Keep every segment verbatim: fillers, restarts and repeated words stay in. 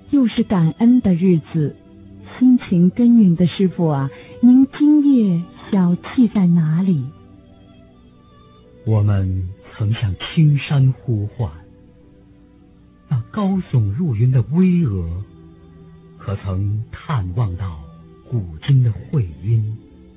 又是感恩的日子，辛勤耕耘的师傅啊，您今夜小憩在哪里？ 我们曾向青山呼唤，那高耸入云的巍峨，可曾探望到古今的会阴？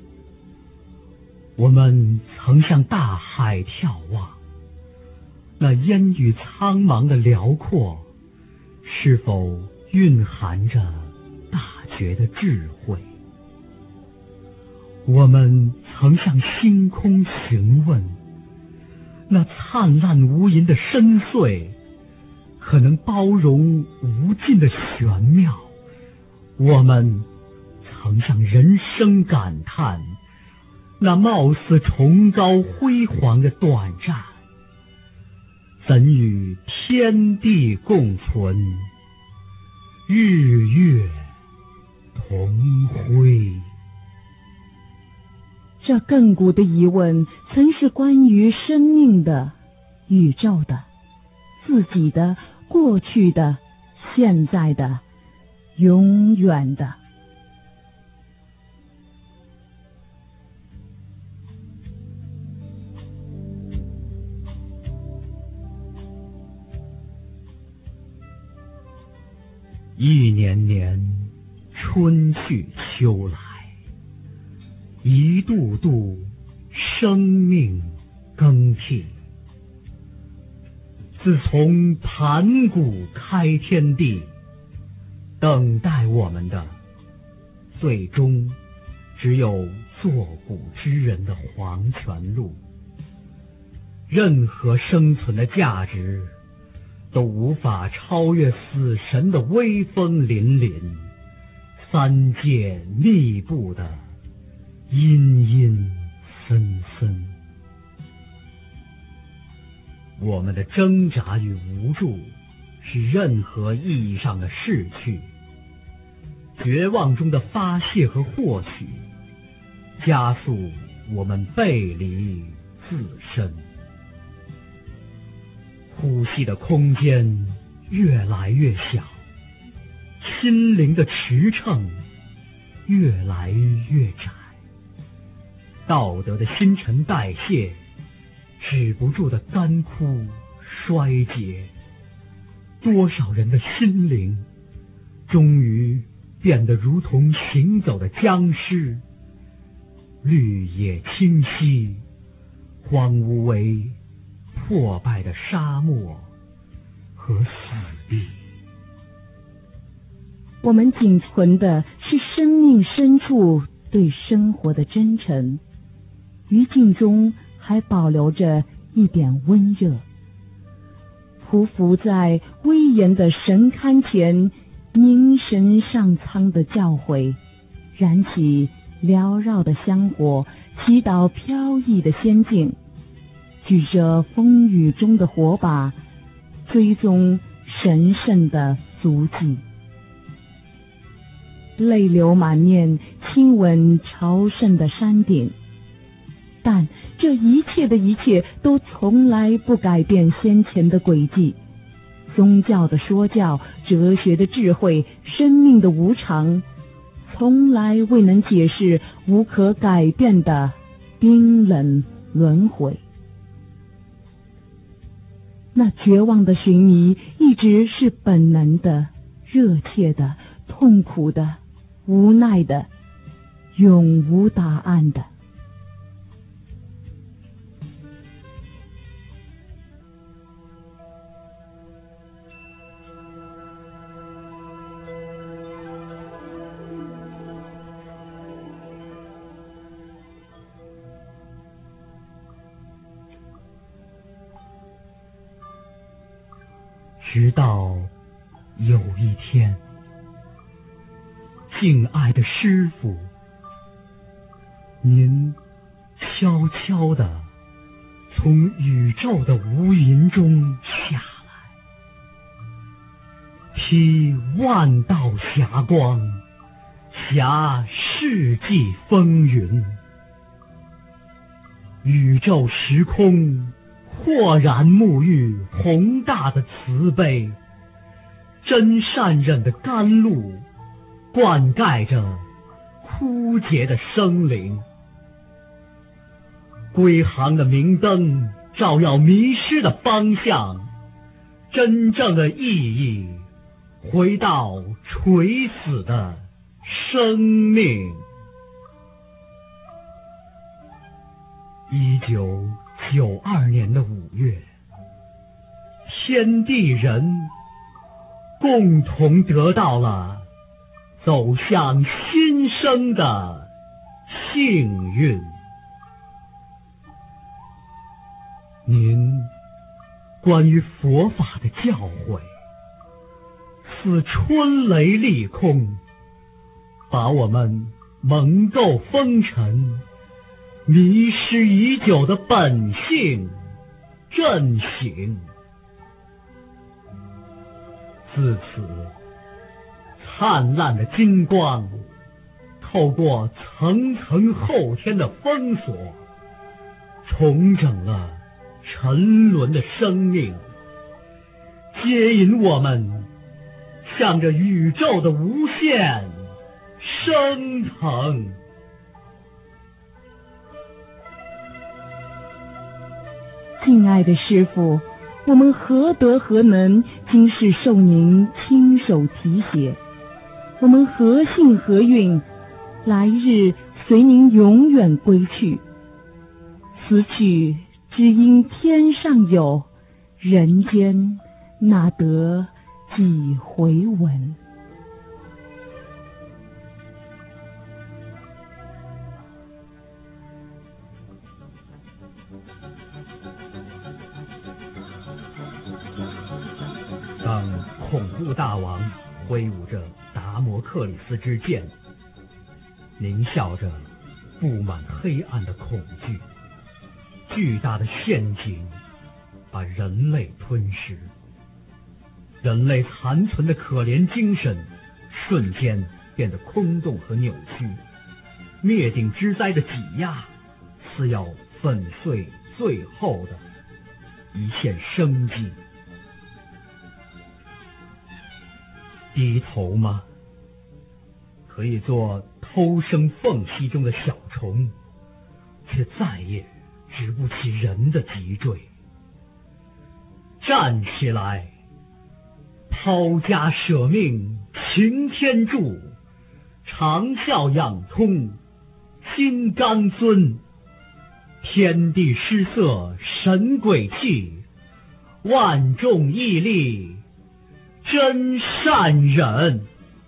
我们曾向大海眺望，那烟雨苍茫的辽阔，是否蕴含着大觉的智慧？我们曾向星空询问，那灿烂无垠的深邃，可能包容无尽的玄妙？我们曾向人生感叹，那貌似崇高辉煌的短暂，怎与天地共存，日月同辉？ 这亘古的疑问，曾是关于生命的、宇宙的、自己的、过去的、现在的、永远的。 一年年春去秋来，一度度生命更替。自从盘古开天地，等待我们的最终只有做古之人的黄泉路。任何生存的价值都无法超越死神的威风凛凛，三界密布的阴阴森森。我们的挣扎与无助是任何意义上的逝去，绝望中的发泄和获取，加速我们背离自身。呼吸的空间越来越小，心灵的驰骋越来越窄，道德的新陈代谢止不住的干枯衰竭，多少人的心灵终于变得如同行走的僵尸，绿野清晰，荒芜为破败的沙漠和死地。 我们仅存的是生命深处对生活的真诚，余烬中还保留着一点温热。匍匐在威严的神龛前，凝神上苍的教诲，燃起缭绕的香火，祈祷飘逸的仙境，举着风雨中的火把，追踪神圣的足迹。泪流满面，亲吻朝圣的山顶，但这一切的一切都从来不改变先前的轨迹。宗教的说教，哲学的智慧，生命的无常，从来未能解释无可改变的冰冷轮回。那绝望的寻觅一直是本能的、热切的、痛苦的、无奈的、永无答案的。 直到有一天，敬爱的师父，您悄悄地从宇宙的无垠中下来，披万道霞光，侠世纪风云，宇宙时空豁然沐浴宏大的慈悲， 真善忍的甘露，灌溉着枯竭的生灵。归航的明灯照耀迷失的方向，真正的意义回到垂死的生命。一九九二年的五月，天地人共同得到了走向新生的幸运。您关于佛法的教诲，似春雷利空，把我们蒙垢风尘、迷失已久的本性振醒。自此，灿烂的金光透过层层后天的封锁，重整了沉沦的生命，接引我们向着宇宙的无限升腾。 敬爱的师父，我们何德何能，今世受您亲手提携？我们何幸何运，来日随您永远归去。此去只因天上有，人间哪得几回闻？ 当恐怖大王挥舞着达摩克里斯之剑，狞笑着布满黑暗的恐惧，巨大的陷阱把人类吞噬，人类残存的可怜精神瞬间变得空洞和扭曲，灭顶之灾的挤压似要粉碎最后的一线生机。低头吗？可以做偷生缝隙中的小虫，却再也直不起人的脊椎。站起来，抛家舍命擎天柱，长啸仰通金刚尊，天地失色神鬼气，万众屹立真善忍。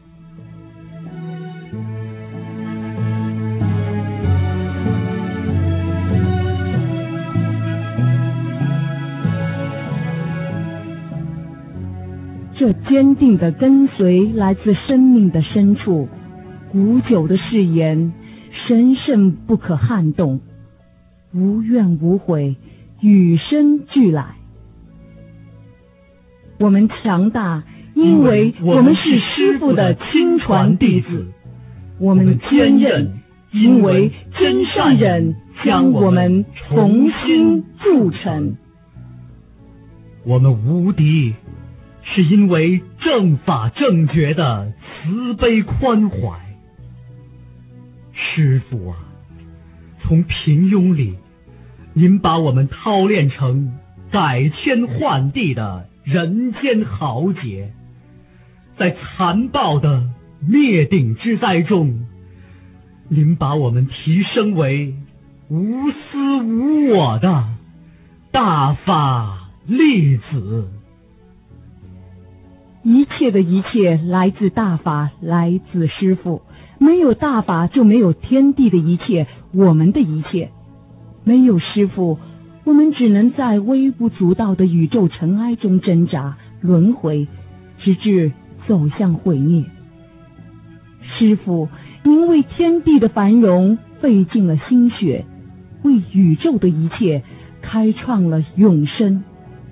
这坚定的跟随来自生命的深处，古久的誓言，神圣不可撼动，无怨无悔，与生俱来。我们强大，因为我们是师父的亲传弟子；我们坚韧，因为真善忍将我们重新铸成； 我们无敌，是因为正法正觉的慈悲宽怀。师父啊，从平庸里，您把我们操练成改天换地的人间豪杰，在残暴的灭顶之灾中，您把我们提升为无私无我的大法弟子。 一切的一切来自大法，来自师父。没有大法，就没有天地的一切，我们的一切。没有师父，我们只能在微不足道的宇宙尘埃中挣扎轮回，直至走向毁灭。师父，您为天地的繁荣费尽了心血，为宇宙的一切开创了永生。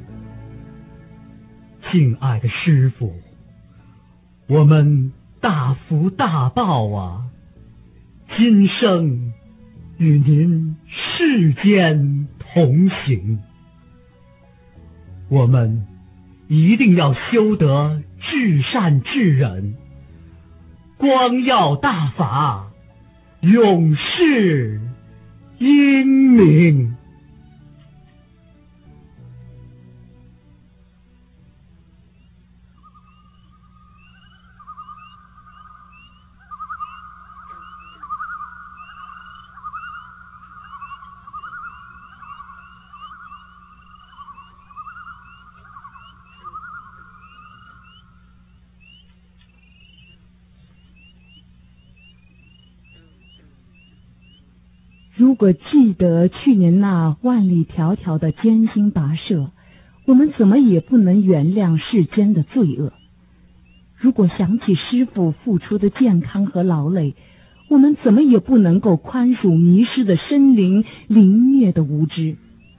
敬爱的师父，我们大福大报啊！今生与您世间同行，我们一定要修得至善至仁，光耀大法，永世英明。 如果记得去年那万里迢迢的艰辛跋涉，我们怎么也不能原谅世间的罪恶。如果想起师父付出的健康和劳累，我们怎么也不能够宽恕迷失的生灵、凌虐的无知。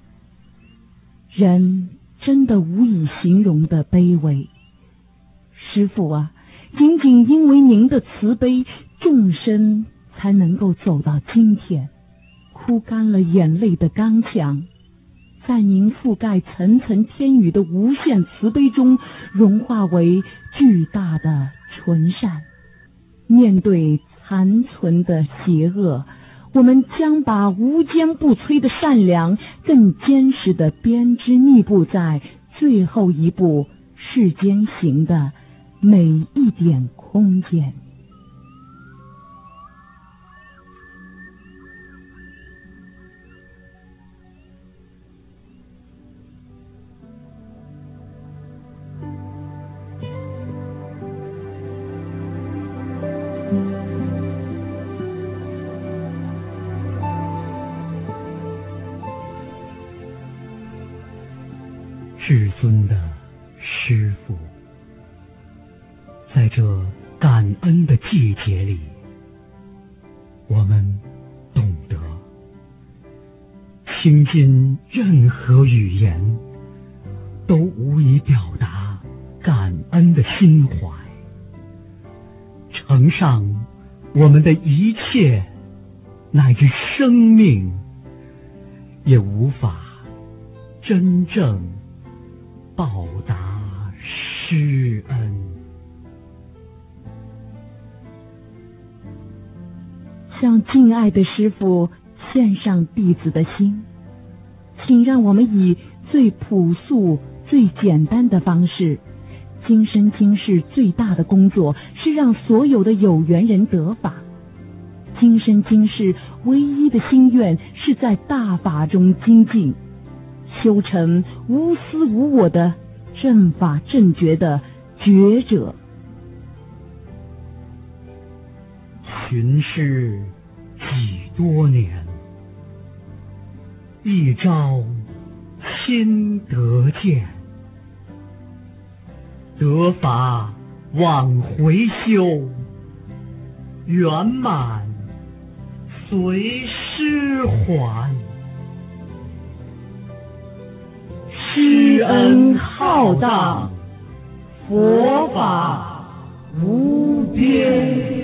人真的无以形容的卑微。师父啊，仅仅因为您的慈悲，众生才能够走到今天。哭干了眼泪的刚强，在您覆盖层层天宇的无限慈悲中，融化为巨大的纯善。面对残存的邪恶，我们将把无坚不摧的善良更坚实地编织密布在最后一步世间行的每一点空间。 至尊的师父，在这感恩的季节里，我们懂得，倾尽任何语言都无以表达感恩的心怀，呈上我们的一切乃至生命，也无法真正报答师恩。 向敬爱的师父献上弟子的心，请让我们以最朴素、最简单的方式，今生今世最大的工作是让所有的有缘人得法。今生今世唯一的心愿是在大法中精进，修成无私无我的正法正觉的觉者。 巡视几多年，一朝亲得见，得法往回修，圆满随师还。 师恩浩荡，佛法无边。